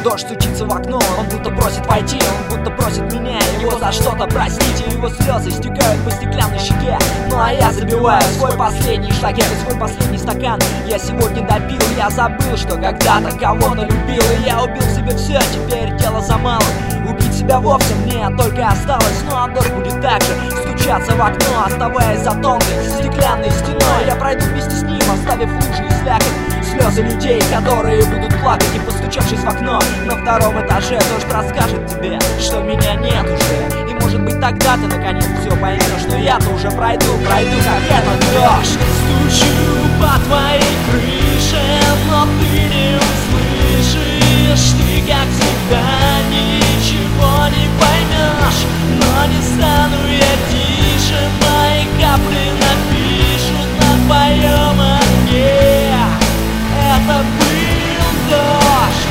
Дождь стучится в окно, он будто просит войти, он будто просит меня его за что-то простить. И его слезы стекают по стеклянной щеке. Ну а я забиваю свой последний шлагер и свой последний стакан. Я сегодня допил, я забыл, что когда-то кого-то любил. И я убил себе все, теперь дело за малым. Убить себя вовсе мне только осталось. Ну а дождь будет так же стучаться в окно, оставаясь за тонкой стеклянной стеной. Я пройду вместе с ним, оставив лужи и слякоть. Слезы людей, которые будут плакать. И постучавшись в окно на втором этаже, дождь расскажет тебе, что меня нет уже. И может быть тогда ты наконец все поймешь. Но я-то уже пройду как этот дождь. Стучу по твоей крыше, но ты не услышишь. Ты, как всегда, ничего не поймешь. Но не стану я тише, мои капли напишут на твоем окне. Это был дождь.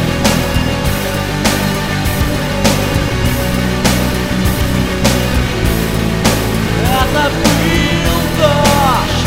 Это был дождь.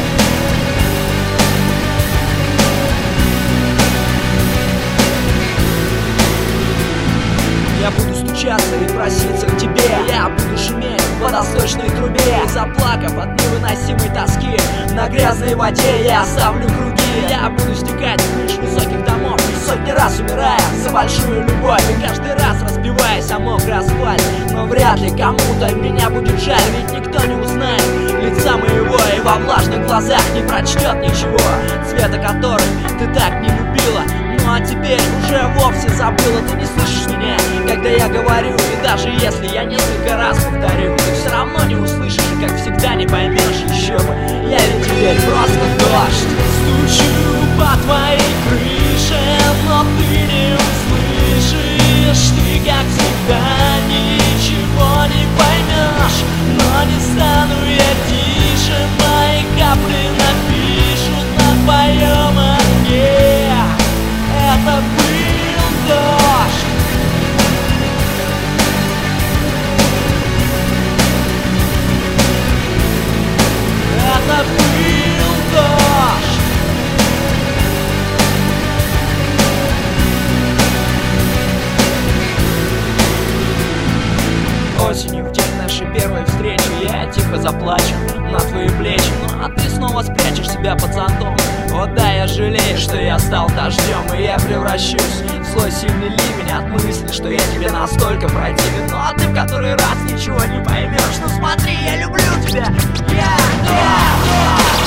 Я буду стучаться и проситься к тебе. Я буду шуметь в водосточной трубе. Заплакав от невыносимой тоски, на грязной воде я оставлю круги. Я буду стекать в крыш высоких домов, сотни раз умирая за большую любовь. И каждый раз разбиваясь о мокрый асфальт. Но вряд ли кому-то меня будет жаль, ведь никто не узнает лица моего и во влажных глазах не прочтет ничего, цвета которых ты так не любила. Ну а теперь уже вовсе забыла. Ты не слышишь меня, когда я говорю. И даже если я несколько раз повторю, ты все равно не услышишь и как всегда не поймешь еще бы. Я ведь теперь просто дождь. Стучу по твоей крыше, но ты не услышишь. Ты, как всегда, ничего не поймешь. Но не стану я тише, мои капли напишут на твоем окне. Это был дождь. Это был дождь. Осенью, в день нашей первой встречи, я тихо заплачу на твои плечи. Ну а ты снова спрячешь себя под зонтом. Вот да, я жалею, что я стал дождем. И я превращусь в слой сильный ливень от мысли, что я тебе настолько противен. Ну а ты в который раз ничего не поймешь. Ну смотри, я люблю тебя. Я